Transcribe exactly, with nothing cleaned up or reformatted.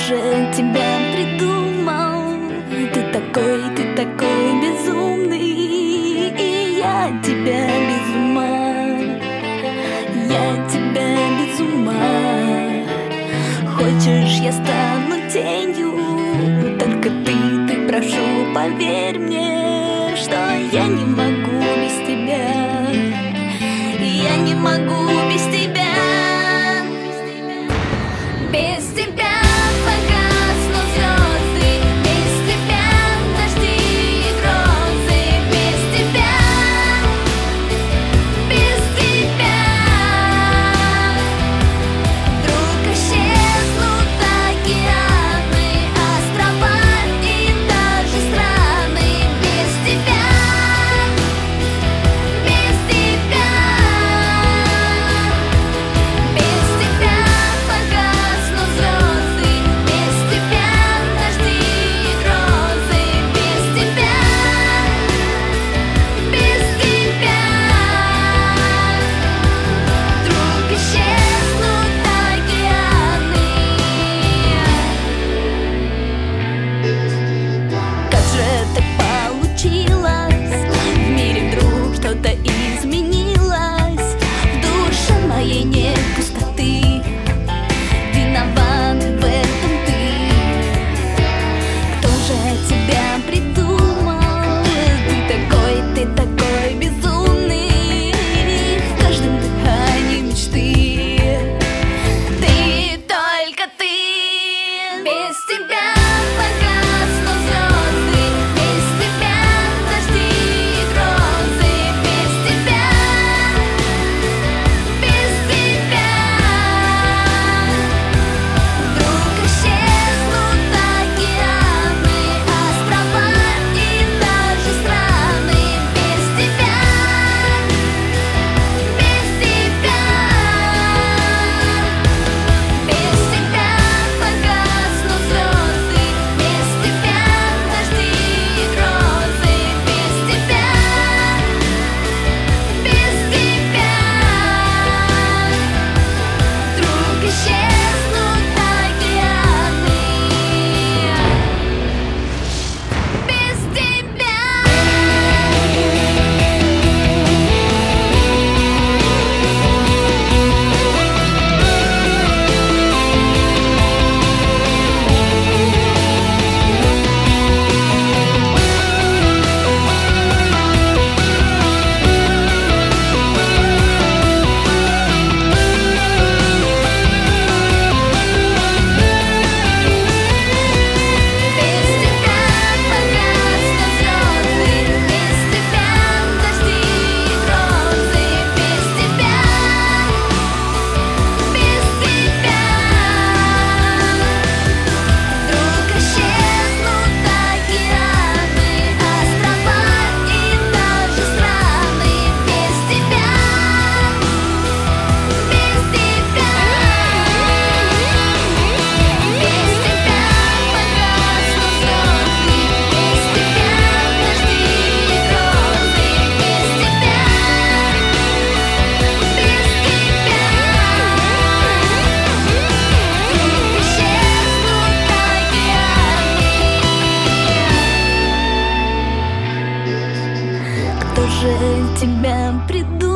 же тебя придумал? Ты такой, ты такой безумный, и я тебя без ума, я тебя без ума. Хочешь, я стану тенью, только ты, ты, прошу, поверь мне, что я не могу без тебя, я не могу без тебя. Без тебя погаснут звезды, без тебя дожди и грозы, без тебя, без тебя вдруг исчезнут океаны, острова и даже страны. Без тебя, без тебя, без тебя погаснут звезды, без тебя дожди и грозы, без тебя, без тебя вдруг исчезнут океаны. Как же так получилось? В мире вдруг что-то изменилось. В душе моей нет пустоты. Виноват в этом ты. Кто же тебя придумал? Ты такой, ты такой безумный. В каждом дыхании мечты ты, только ты. Без тебя погаснут звезды, без тебя дожди и грозы, без тебя, без тебя вдруг исчезнут океаны, острова и даже страны. Без тебя, без тебя, без тебя погаснут звезды, без тебя дожди и грозы, без тебя, без тебя вдруг исчезнут океаны. Без тебя. Без тебя погаснут звезды, без тебя дожди и грозы, без тебя, без тебя вдруг исчезнут океаны, острова и даже страны. Без тебя, без тебя, без тебя погаснут звезды, без тебя дожди и грозы, без тебя, без тебя вдруг исчезнут океаны. Кто же тебя придумал?